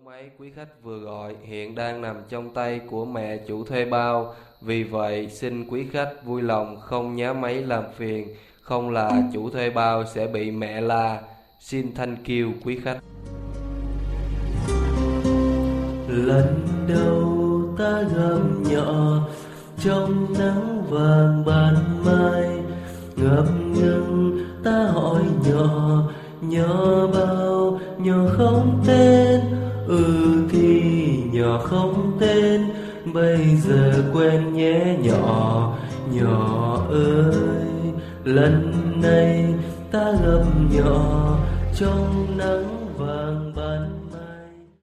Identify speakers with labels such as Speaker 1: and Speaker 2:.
Speaker 1: máy quý khách vừa gọi hiện đang nằm trong tay của mẹ chủ thuê bao. Vì vậy, xin quý khách vui lòng không nhá máy làm phiền, không là chủ thuê bao sẽ bị mẹ la. Xin thank you quý khách.
Speaker 2: Lần đầu ta gặp nhỏ trong nắng vàng ban mai, ngập ngừng ta hỏi nhỏ, nhỏ bao, nhỏ không tên. Thì nhỏ không tên, bây giờ quen nhé nhỏ, nhỏ ơi. Lần này ta gặp nhỏ trong nắng vàng ban